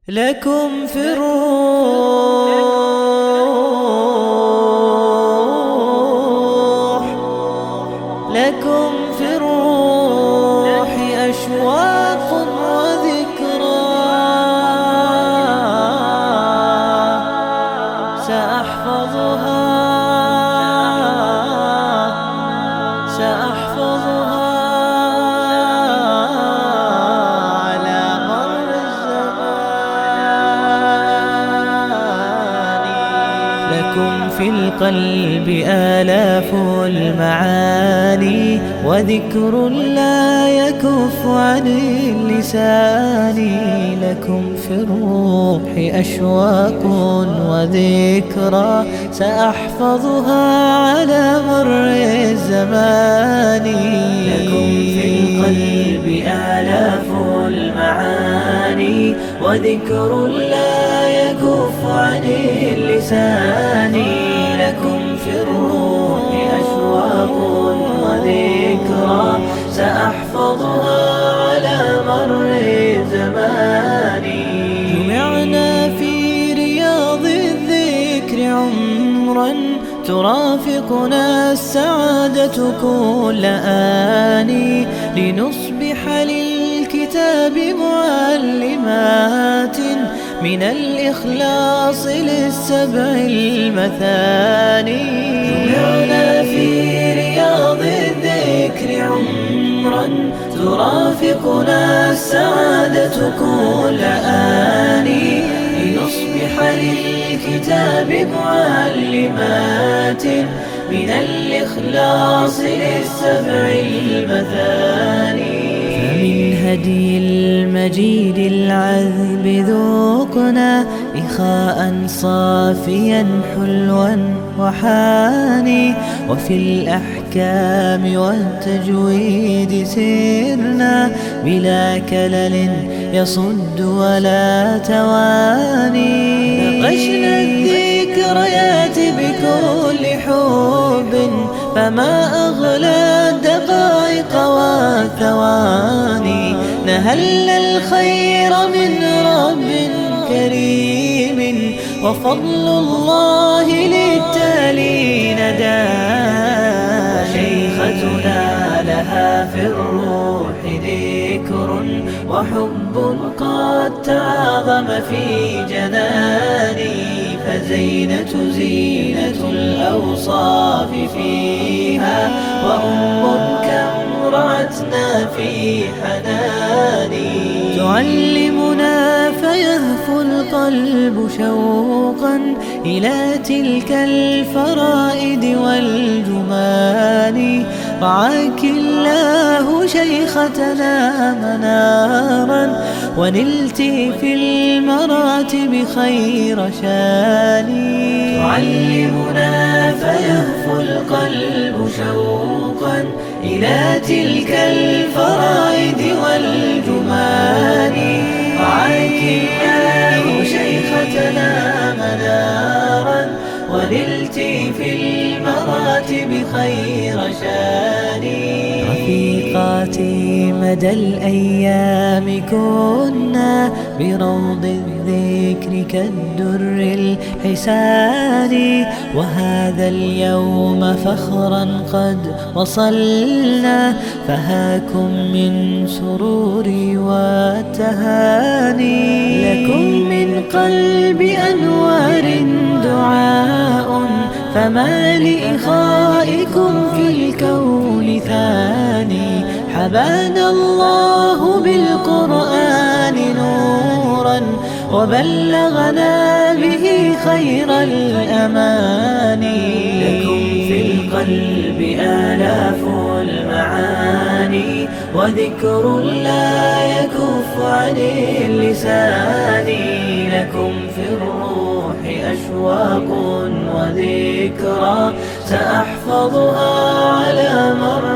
لكم في الروح، لكم في الروح أشواق وذكرى، سأحفظها على مر الزمان. لكم في القلب آلاف المعاني، وذكر لا يكف عن اللسان. لكم في الروح أشواق وذكرى، سأحفظها على مر الزمان. لكم في القلب آلاف المعاني، وذكر لا يكف عن اللسان. لكم في الروح أشواق وذكرى، سأحفظها على مر الزمان. جمعنا في رياض الذكر عمرا، ترافقنا السعادة كل آن، لنصبح للكتاب معلمات، من الإخلاص للسبع المثاني. جمعنا في رياض الذكر عمرا، ترافقنا السعادة كل آن، لنصبح للكتاب معلمات، من الإخلاص للسبع المثاني. فمن هدي المجيد العذب ذوقنا، إخاء صافيا حلوا وحاني، وفي الأحكام والتجويد سرنا، بلا كلل يصد ولا تواني. نقشنا الذكريات بكل حب، فما أغلى الدقائق والثواني. نهل الخير من رب كريم، وفضل الله للتالين دان. شيختنا لها في الروح ذكر، وحب قد تعظم في جناني. فزينة زينة الأوصاف فيها، وأم كم رعتنا في حناني. تعلمنا فيهفو القلب شوقا إلى تلك الفرائد والجمان. رعاك الله شيختنا منارا، ونلت في المراتب خير شاني. تعلمنا فيهفو القلب شوقا إلى تلك الفرائد والجمان. رعاك الله شيختنا منارا، ونلت في المراتب خير شاني. رفيقاتي مدى الأيام كنا، بروض الذكر كالدر الحسان. وهذا اليوم فخرا قد وصلنا، فهاكم من سروري والتهاني. لكم من قلب أنوار دعاء، فما لإخائكم في الكون ثاني. حبانا الله بالقرآن نورا، وبلغنا به خير الأماني. لكم في القلب آلاف المعاني، وذكر لا يكف عن اللسان. لكم في الروح أشواق وذكرى، سأحفظها على مر